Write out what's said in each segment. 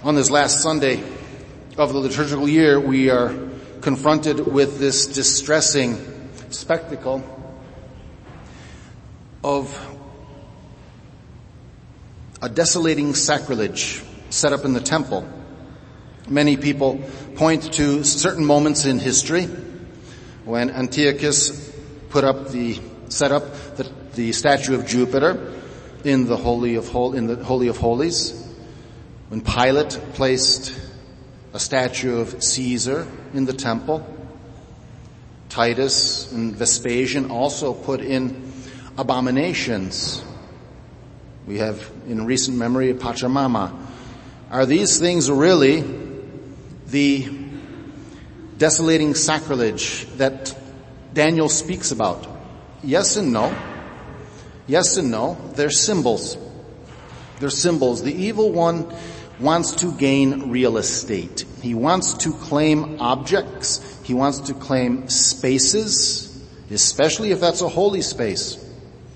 On this last Sunday of the liturgical year, we are confronted with this distressing spectacle of a desolating sacrilege set up in the temple. Many people point to certain moments in history when Antiochus set up the statue of Jupiter in the Holy of Holies, when Pilate placed a statue of Caesar in the temple. Titus and Vespasian also put in abominations. We have in recent memory Pachamama. Are these things really the desolating sacrilege that Daniel speaks about? Yes and no. Yes and no. They're symbols. They're symbols. The evil one wants to gain real estate. He wants to claim objects. He wants to claim spaces, especially if that's a holy space.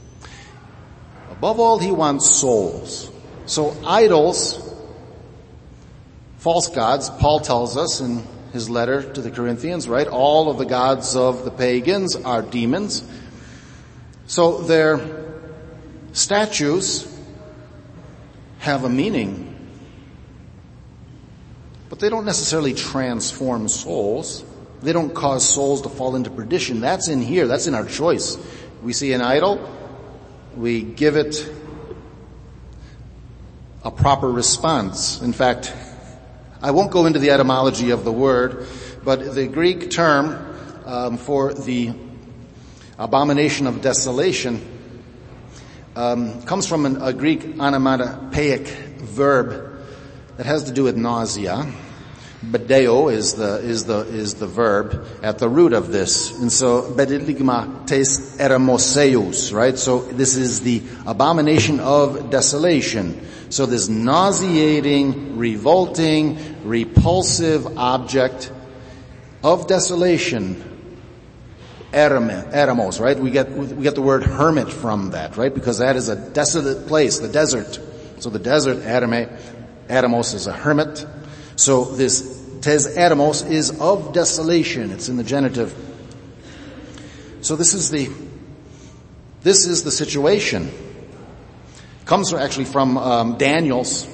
Above all, he wants souls. So idols, false gods, Paul tells us in his letter to the Corinthians, right? All of the gods of the pagans are demons. So their statues have a meaning, but they don't necessarily transform souls. They don't cause souls to fall into perdition. That's in here. That's in our choice. We see an idol, we give it a proper response. In fact, I won't go into the etymology of the word, but the Greek term for the abomination of desolation comes from a Greek onomatopoeic verb that has to do with nausea. Bedeo is the verb at the root of this. And so, bedeligma tes eramoseus, right? So this is the abomination of desolation. So this nauseating, revolting, repulsive object of desolation, eremos, right? We get the word hermit from that, right? Because that is a desolate place, the desert. So the desert, eremos is a hermit. So this tes eremos is of desolation. It's in the genitive. So this is the situation. Comes actually from Daniel's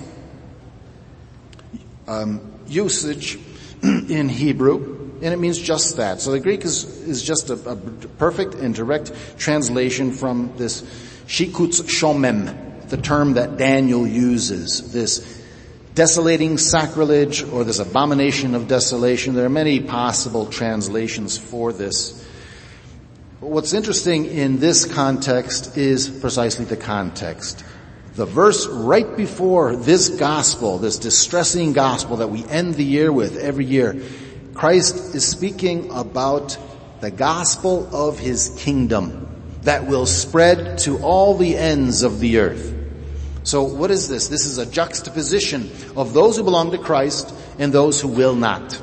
usage in Hebrew, and it means just that. So the Greek is just a perfect and direct translation from this shikutz shomem, the term that Daniel uses, this desolating sacrilege or this abomination of desolation. There are many possible translations for this. But what's interesting in this context is precisely the context. The verse right before this gospel, this distressing gospel that we end the year with every year, Christ is speaking about the gospel of his kingdom that will spread to all the ends of the earth. So what is this? This is a juxtaposition of those who belong to Christ and those who will not.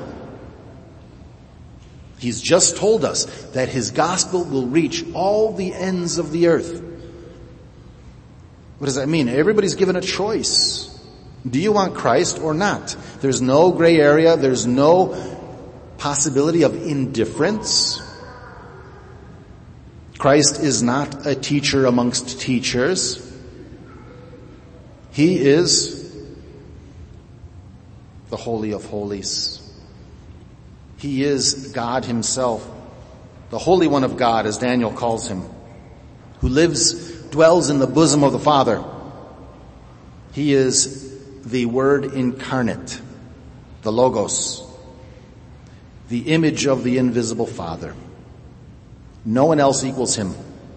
He's just told us that his gospel will reach all the ends of the earth. What does that mean? Everybody's given a choice. Do you want Christ or not? There's no gray area. There's no possibility of indifference. Christ is not a teacher amongst teachers. He is the Holy of Holies. He is God himself, the Holy One of God, as Daniel calls him, who dwells in the bosom of the Father. He is the Word incarnate, the Logos, the image of the invisible Father. No one else equals him.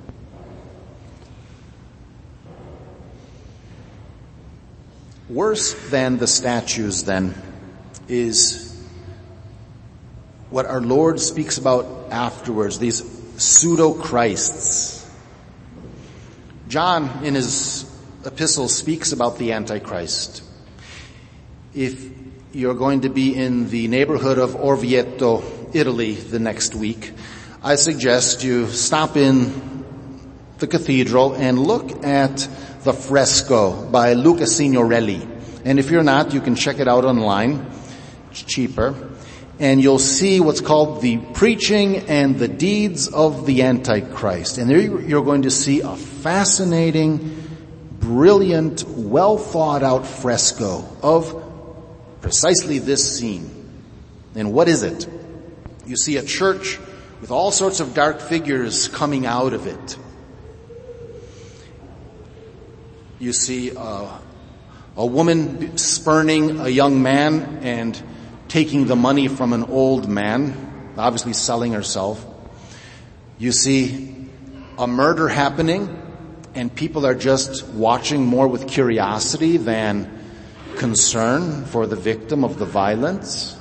Worse than the statues, then, is what our Lord speaks about afterwards, these pseudo-Christs. John, in his epistle, speaks about the Antichrist. If you're going to be in the neighborhood of Orvieto, Italy, the next week, I suggest you stop in the cathedral and look at the fresco by Luca Signorelli. And if you're not, you can check it out online. It's cheaper. And you'll see what's called the preaching and the deeds of the Antichrist. And there you're going to see a fascinating, brilliant, well thought out fresco of precisely this scene. And what is it? You see a church with all sorts of dark figures coming out of it. You see a woman spurning a young man and taking the money from an old man, obviously selling herself. You see a murder happening, and people are just watching more with curiosity than concern for the victim of the violence.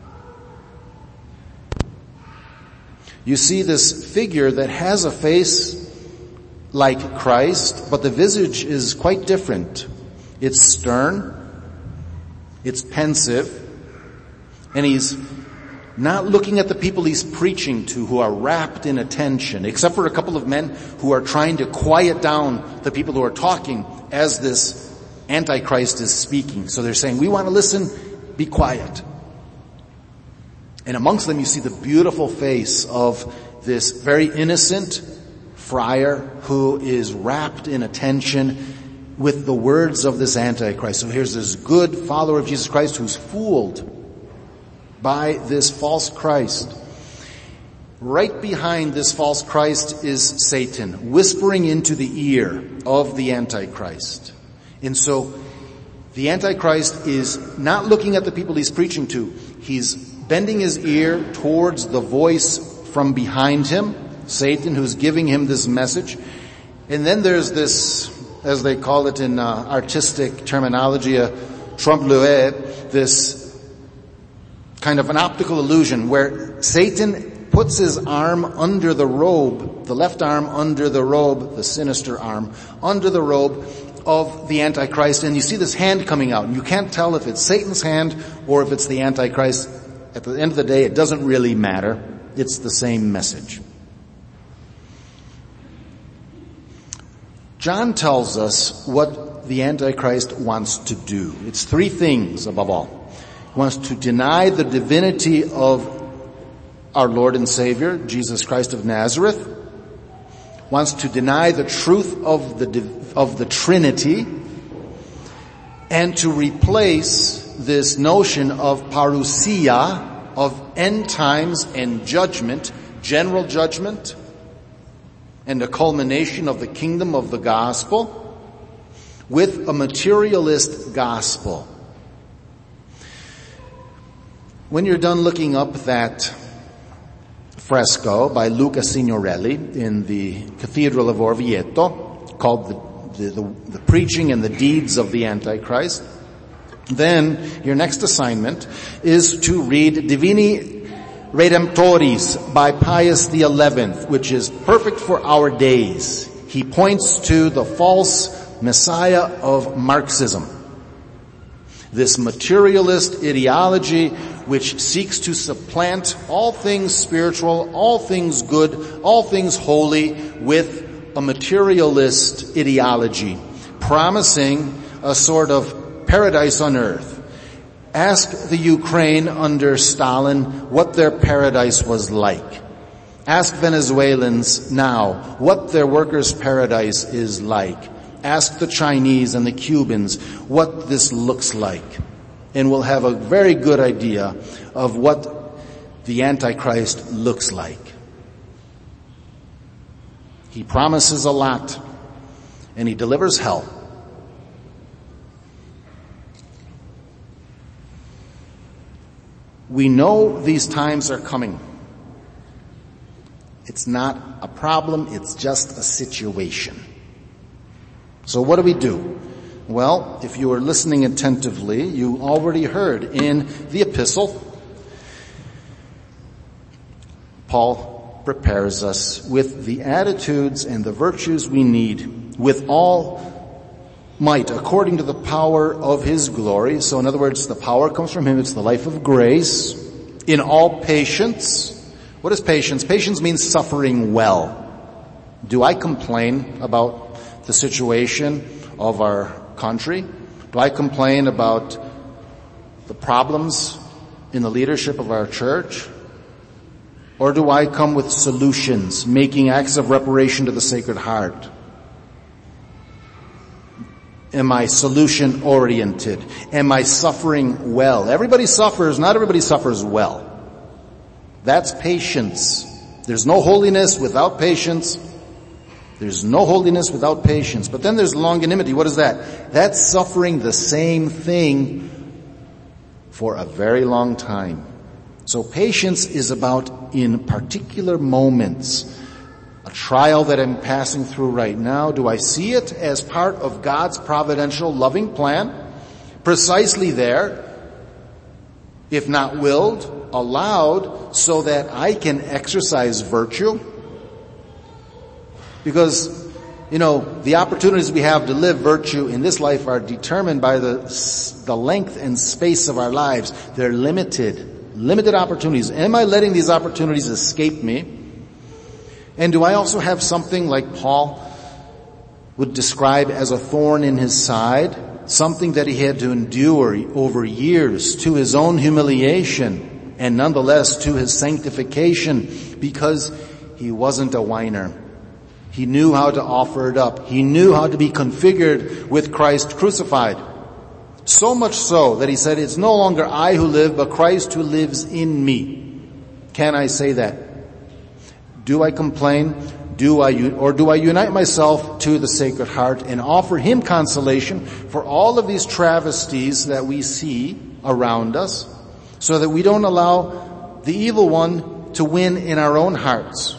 You see this figure that has a face like Christ, but the visage is quite different. It's stern, it's pensive, and he's not looking at the people he's preaching to who are rapt in attention, except for a couple of men who are trying to quiet down the people who are talking as this Antichrist is speaking. So they're saying, we want to listen, be quiet. And amongst them you see the beautiful face of this very innocent friar who is rapt in attention with the words of this Antichrist. So here's this good follower of Jesus Christ who's fooled by this false Christ. Right behind this false Christ is Satan, whispering into the ear of the Antichrist. And so the Antichrist is not looking at the people he's preaching to. He's bending his ear towards the voice from behind him, Satan, who's giving him this message. And then there's this, as they call it in artistic terminology, a trompe-l'oeil, this kind of an optical illusion where Satan puts his arm under the robe, the left arm under the robe, the sinister arm, under the robe of the Antichrist, and you see this hand coming out, and you can't tell if it's Satan's hand or if it's the Antichrist. At the end of the day, it doesn't really matter. It's the same message. John tells us what the Antichrist wants to do. It's three things above all. He wants to deny the divinity of our Lord and Savior, Jesus Christ of Nazareth. Wants to deny the truth of the Trinity, and to replace this notion of parousia, of end times and judgment, general judgment, and a culmination of the kingdom of the gospel, with a materialist gospel. When you're done looking up that fresco by Luca Signorelli in the Cathedral of Orvieto, called the Preaching and the Deeds of the Antichrist, then your next assignment is to read Divini Redemptoris by Pius XI, which is perfect for our days. He points to the false messiah of Marxism, this materialist ideology which seeks to supplant all things spiritual, all things good, all things holy with a materialist ideology, promising a sort of paradise on earth. Ask the Ukraine under Stalin what their paradise was like. Ask Venezuelans now what their workers' paradise is like. Ask the Chinese and the Cubans what this looks like. And we'll have a very good idea of what the Antichrist looks like. He promises a lot, and he delivers hell. We know these times are coming. It's not a problem, it's just a situation. So what do we do? Well, if you were listening attentively, you already heard in the epistle, Paul prepares us with the attitudes and the virtues we need with all might, according to the power of his glory. So in other words, the power comes from him. It's the life of grace. In all patience. What is patience? Patience means suffering well. Do I complain about the situation of our country? Do I complain about the problems in the leadership of our church? Or do I come with solutions, making acts of reparation to the Sacred Heart? Am I solution-oriented? Am I suffering well? Everybody suffers, not everybody suffers well. That's patience. There's no holiness without patience. There's no holiness without patience. But then there's longanimity. What is that? That's suffering the same thing for a very long time. So patience is about in particular moments. A trial that I'm passing through right now, do I see it as part of God's providential loving plan? Precisely there, if not willed, allowed, so that I can exercise virtue? Because, the opportunities we have to live virtue in this life are determined by the length and space of our lives. They're limited opportunities. Am I letting these opportunities escape me? And do I also have something like Paul would describe as a thorn in his side? Something that he had to endure over years to his own humiliation and nonetheless to his sanctification, because he wasn't a whiner. He knew how to offer it up. He knew how to be configured with Christ crucified. So much so that he said, it's no longer I who live, but Christ who lives in me. Can I say that? Do I complain? Do I unite myself to the Sacred Heart and offer him consolation for all of these travesties that we see around us, so that we don't allow the evil one to win in our own hearts?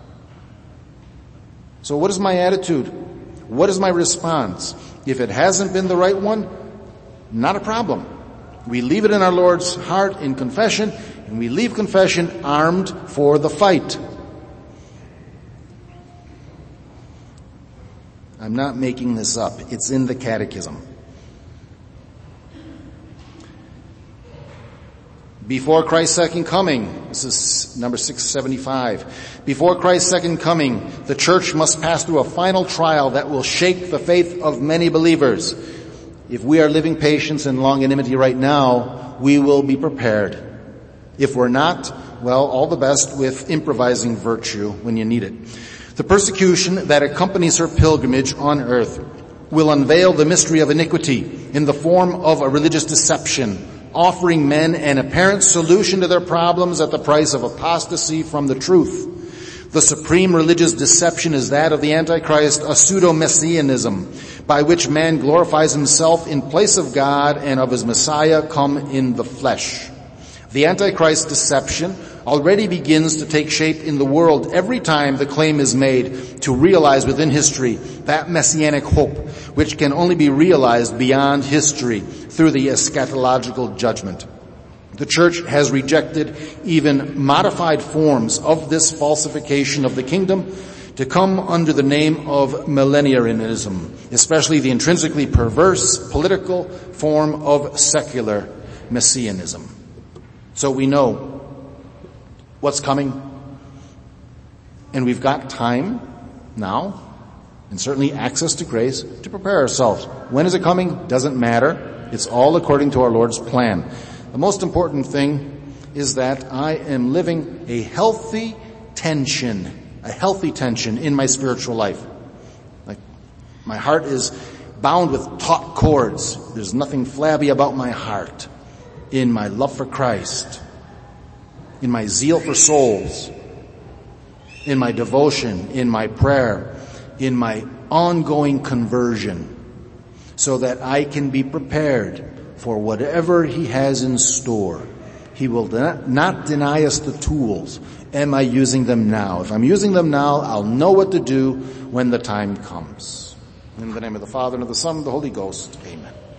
So what is my attitude? What is my response? If it hasn't been the right one, not a problem. We leave it in our Lord's heart in confession, and we leave confession armed for the fight. I'm not making this up. It's in the Catechism. Before Christ's second coming, this is number 675. Before Christ's second coming, the church must pass through a final trial that will shake the faith of many believers. If we are living patience and longanimity right now, we will be prepared. If we're not, well, all the best with improvising virtue when you need it. The persecution that accompanies her pilgrimage on earth will unveil the mystery of iniquity in the form of a religious deception, offering men an apparent solution to their problems at the price of apostasy from the truth. The supreme religious deception is that of the Antichrist, a pseudo-messianism, by which man glorifies himself in place of God and of his Messiah come in the flesh. The Antichrist deception already begins to take shape in the world every time the claim is made to realize within history that messianic hope which can only be realized beyond history through the eschatological judgment. The church has rejected even modified forms of this falsification of the kingdom to come under the name of millenarianism, especially the intrinsically perverse political form of secular messianism. So we know what's coming, and we've got time now, and certainly access to grace to prepare ourselves. When is it coming? Doesn't matter. It's all according to our Lord's plan. The most important thing is that I am living a healthy tension in my spiritual life. Like, my heart is bound with taut cords. There's nothing flabby about my heart. In my love for Christ, in my zeal for souls, in my devotion, in my prayer, in my ongoing conversion, so that I can be prepared for whatever he has in store. He will not deny us the tools. Am I using them now? If I'm using them now, I'll know what to do when the time comes. In the name of the Father, and of the Son, and of the Holy Ghost, amen.